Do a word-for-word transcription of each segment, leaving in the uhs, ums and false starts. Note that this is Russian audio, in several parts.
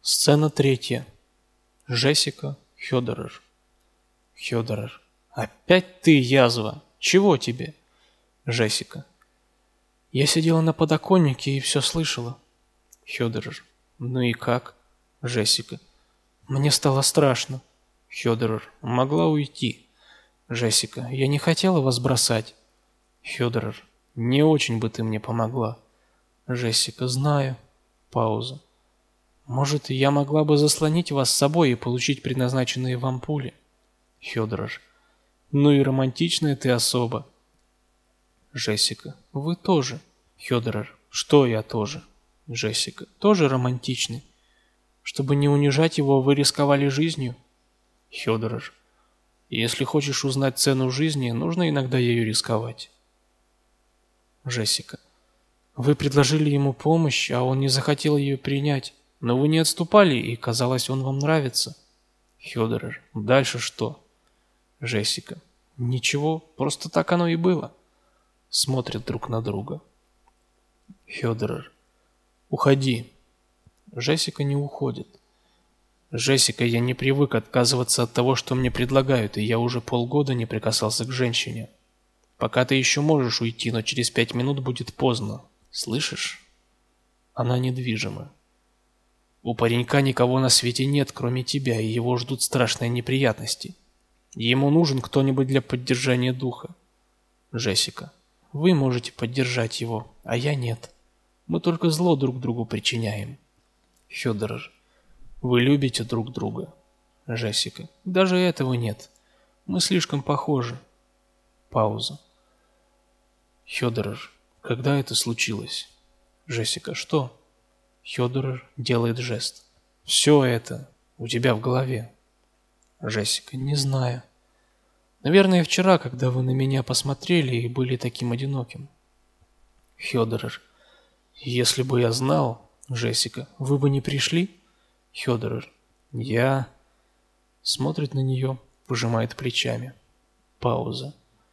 Сцена третья. Джессика Хёдерер. Хёдерер. Опять ты, язва. Чего тебе? Джессика. Я сидела на подоконнике и все слышала. Хёдерер. Ну и как? Джессика. Мне стало страшно. Хёдерер. Могла уйти. Джессика. Я не хотела вас бросать. Хёдерер. Не очень бы ты мне помогла. Джессика. Знаю. Пауза. Может, я могла бы заслонить вас с собой и получить предназначенные вам пули? Хёдерер. Ну и романтичная ты особа. Джессика. Вы тоже. Хёдерер. Что я тоже? Джессика. Тоже романтичный. Чтобы не унижать его, вы рисковали жизнью? Хёдерер. Если хочешь узнать цену жизни, нужно иногда ею рисковать. Джессика. Вы предложили ему помощь, а он не захотел ее принять. Но вы не отступали, и, казалось, он вам нравится. Хёдерер. Дальше что? Джессика. Ничего, просто так оно и было. Смотрят друг на друга. Хёдерер. Уходи. Джессика не уходит. Джессика, я не привык отказываться от того, что мне предлагают, и я уже полгода не прикасался к женщине. Пока ты еще можешь уйти, но через пять минут будет поздно. Слышишь? Она недвижима. У паренька никого на свете нет, кроме тебя, и его ждут страшные неприятности. Ему нужен кто-нибудь для поддержания духа. Джессика. Вы можете поддержать его, а я нет. Мы только зло друг другу причиняем. Хёдерер. Вы любите друг друга. Джессика. Даже этого нет. Мы слишком похожи. Пауза. Хёдерер. Когда это случилось? Джессика. Что? Хёдерер делает жест. Все это у тебя в голове. Джессика. Не знаю. Наверное, вчера, когда вы на меня посмотрели и были таким одиноким. Хёдерер. Если бы я знал... Джессика. Вы бы не пришли? Хёдерер. Я... Смотрит на нее, пожимает плечами. Пауза.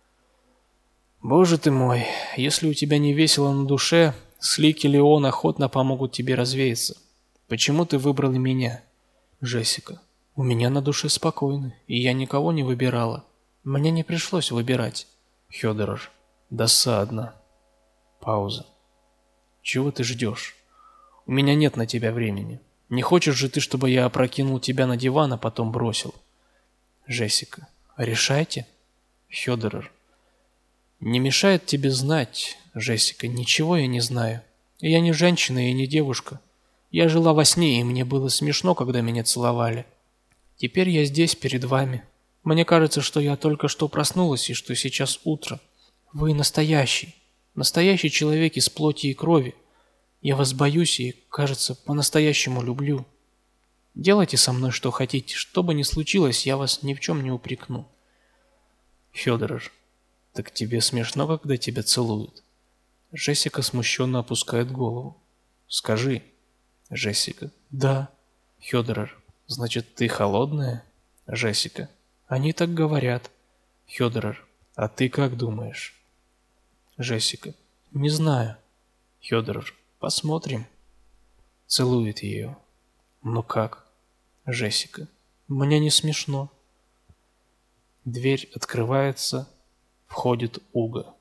Боже ты мой, если у тебя не весело на душе, Слик или он охотно помогут тебе развеяться. Почему ты выбрал меня? Джессика. У меня на душе спокойно, и я никого не выбирала. Мне не пришлось выбирать. Хёдерер. Досадно. Пауза. Чего ты ждешь? У меня нет на тебя времени. Не хочешь же ты, чтобы я опрокинул тебя на диван, а потом бросил? Джессика. Решайте. Хёдерер. Не мешает тебе знать, Джессика, ничего я не знаю. Я не женщина и не девушка. Я жила во сне, и мне было смешно, когда меня целовали. Теперь я здесь, перед вами. Мне кажется, что я только что проснулась, и что сейчас утро. Вы настоящий. Настоящий человек из плоти и крови. Я вас боюсь и, кажется, по-настоящему люблю. Делайте со мной что хотите. Что бы ни случилось, я вас ни в чем не упрекну. Хёдерер. Так тебе смешно, когда тебя целуют? Джессика смущенно опускает голову. Скажи. Джессика. Да. Хёдерер. Значит, ты холодная? Джессика. Они так говорят. Хёдерер. А ты как думаешь? Джессика. Не знаю. Хёдерер. Посмотрим. Целует ее. Ну как? Джессика. Мне не смешно. Дверь открывается. Входит Уго.